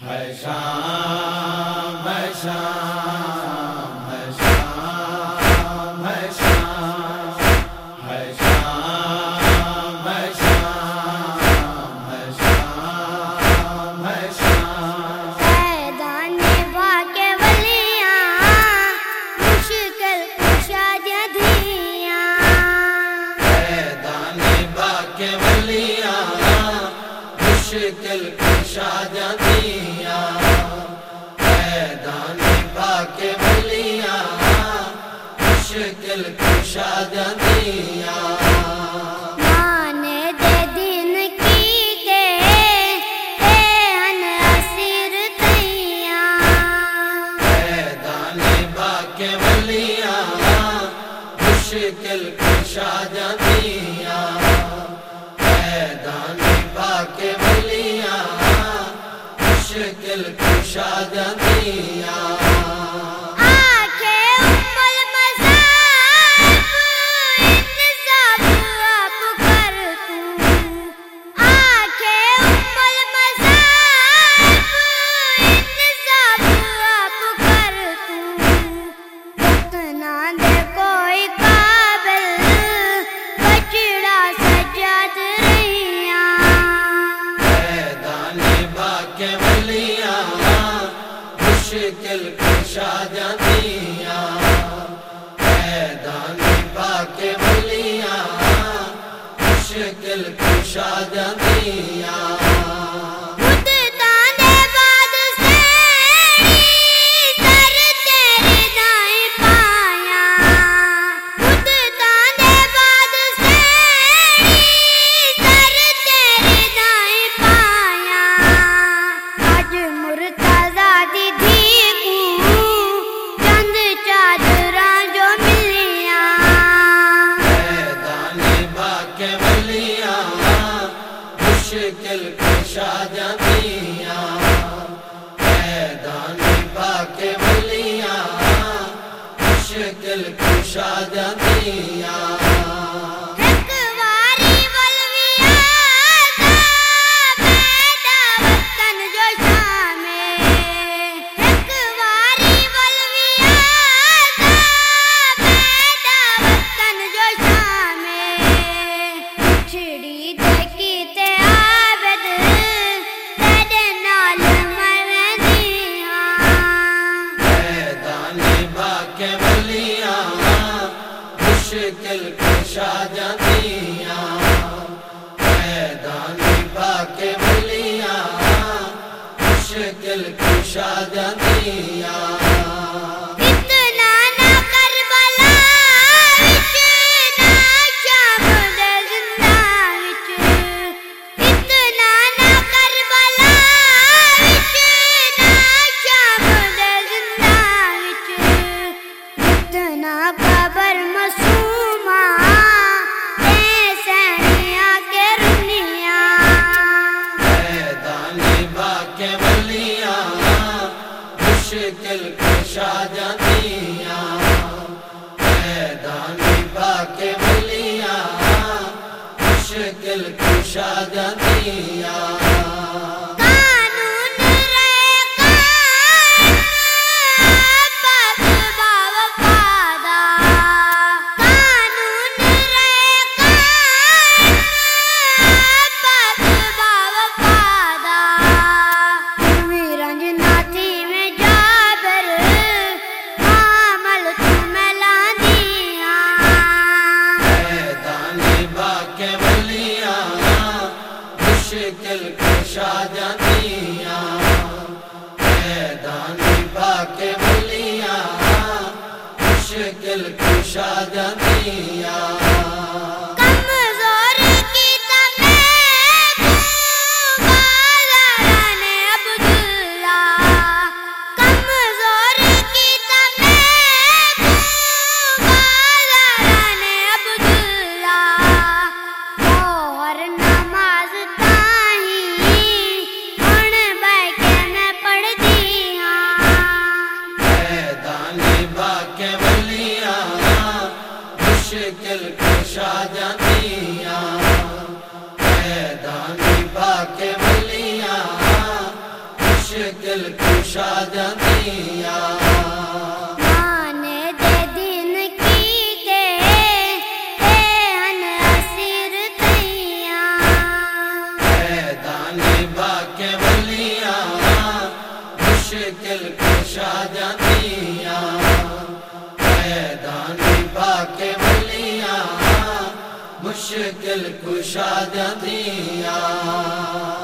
ہے شام ہے شام ہے شام ہے شام ہے شام ہے شام ہے شام ہے شام میدان واقع ولیاں مشکل کشا جدیاں میدان واقع ولیاں مشکل کشا جدیاں میدان واقع ولیاں مشکل کشا جدیاں مانے دے دین کی کے ہن اسیر تیاں میدان واقع ولیاں مشکل کشا جدیاں میدان واقع ولیاں مشکل کشا جدیاں مشکل کشا جدیاں میدان واقع ولیاں مشکل کشا جدیاں مشکل کشا جدیاں میدان واقع ولیاں مشکل کشا جدیاں مشکل کشا جدیاں میدان واقع ولیاں مشکل کشا جدیاں مشکل کشا جدیاں میدان واقع ولیاں مشکل کشا جدیاں مشکل کشا جدیاں میدان واقع ولیاں مشکل کشا جدیاں مشکل مشکل کشا جاندیاں مان دے دین کی کے ہن اسیر تیاں میدان با کے ولیاں مشکل کشا جاندیاں میدان با کے ولیاں مشکل کشا جاندیاں